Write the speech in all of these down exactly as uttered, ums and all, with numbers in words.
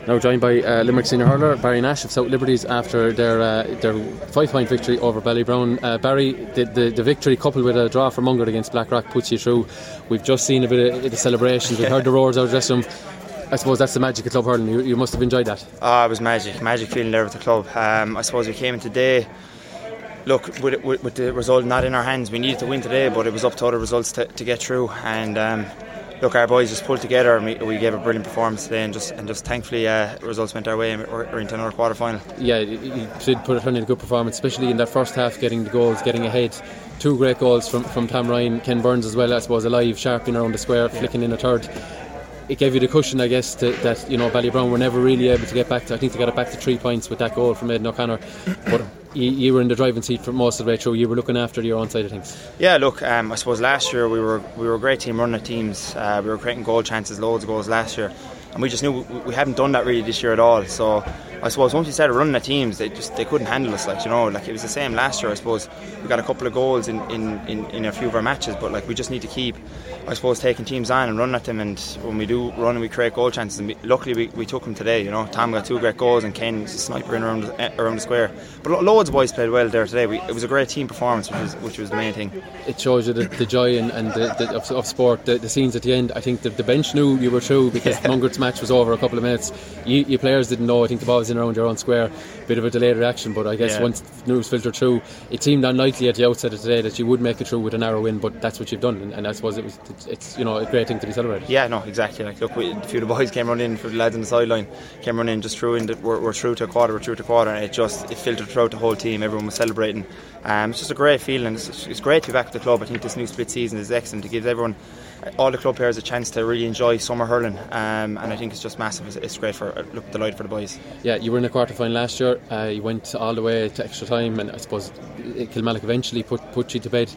Now joined by uh, Limerick senior hurler Barry Nash of South Liberties after their uh, their five point victory over Ballybrown. Uh, Barry, the, the, the victory coupled with a draw for Mungard against Blackrock puts you through. We've just seen a bit of the celebrations, we've heard the roars out of the dressing room. I suppose that's the magic of club hurling. You, you must have enjoyed that. Ah, oh, it was magic, magic feeling there with the club. Um, I suppose we came in today. Look, with, with, with the result not in our hands, we needed to win today, but it was up to other results to, to get through. And um, look, our boys just pulled together and we, we gave a brilliant performance today, and just and just thankfully uh, results went our way and we're, we're into another quarter final. Yeah, you did put it on in a good performance, especially in that first half, getting the goals, getting ahead. Two great goals from, from Tom Ryan, Ken Burns as well, I suppose, alive, sharping around the square, yeah. Flicking in a third. It gave you the cushion, I guess, to, that, you know, Ballybrown were never really able to get back to. I think they got it back to three points with that goal from Aidan O'Connor. But you, you were in the driving seat for most of the way through. You were looking after your own side of things. Yeah, look, um, I suppose last year we were we were a great team running at teams. Uh, we were creating goal chances, loads of goals last year, and we just knew we, we haven't done that really this year at all. So I suppose once we started running at teams, they just they couldn't handle us. Like, you know, like it was the same last year. I suppose we got a couple of goals in, in, in, in a few of our matches, but like we just need to keep, I suppose, taking teams on and running at them. And when we do run, and we create goal chances. And we, luckily, we, we took them today. You know, Tom got two great goals, and Ken was a sniper in around the, around the square. But loads of boys played well there today. We, it was a great team performance, which was which was the main thing. It shows you the, the joy and, and the, the, of, of sport. The, the scenes at the end. I think the, the bench knew you were through because yeah. Mungard's match was over a couple of minutes. You, you players didn't know. I think the ball was in around your own square. Bit of a delayed reaction, but I guess yeah. once news filtered through, it seemed unlikely at the outset of today that you would make it through with a narrow win, but that's what you've done, and, and I suppose it was it's, it's you know a great thing to be celebrated. Yeah, no, exactly. Like, look, we, a few of the boys came running in, for the lads on the sideline came running in, just through in the, we're, we're through to a quarter, we're through to a quarter, and it just it filtered throughout the whole team. Everyone was celebrating. Um, it's just a great feeling. It's, it's great to be back at the club. I think this new split season is excellent. It gives everyone, all the club players, a chance to really enjoy summer hurling, um, and I think it's just massive. It's, it's great for look delighted for the boys. Yeah, you were in the quarter final last year. Uh, you went all the way to extra time, and I suppose Kilmallock eventually put put you to bed.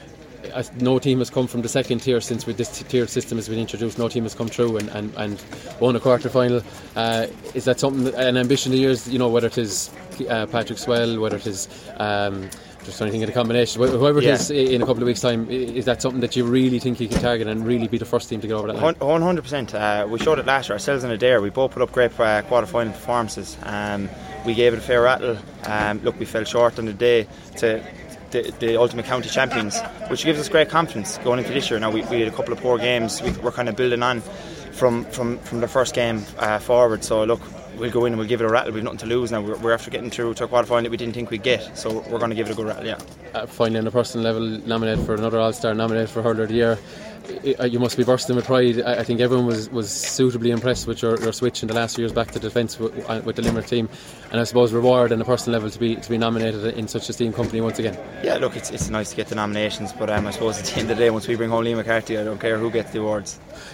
No team has come from the second tier since with this tier system has been introduced. No team has come through and, and, and won a quarter final. Uh, is that something, an ambition of yours? You know, whether it is uh, Patrick Swell, whether it is um, just trying to think of the combination, whoever it yeah. is in a couple of weeks' time, is that something that you really think you can target and really be the first team to get over that line? one hundred percent. Uh, we showed it last year, ourselves and Adair. We both put up great uh, quarter final performances. Um, we gave it a fair rattle. Um, look, we fell short on the day to The, the ultimate county champions, which gives us great confidence going into this year. Now we, we had a couple of poor games. We, we're kind of building on from from, from the first game uh, forward. So look, we'll go in and we'll give it a rattle. We've nothing to lose now. We're, we're after getting through to a quarter final that we didn't think we'd get. So we're going to give it a good rattle. Yeah. Uh, finally, on a personal level, nominated for another All-Star, nominated for Hurler of the Year. You must be bursting with pride. I think everyone was, was suitably impressed with your, your switch in the last few years back to defence with, with the Limerick team, and I suppose reward on a personal level to be to be nominated in such esteemed company once again. Yeah, look, it's it's nice to get the nominations, but um, I suppose at the end of the day, once we bring home Liam McCarthy, I don't care who gets the awards.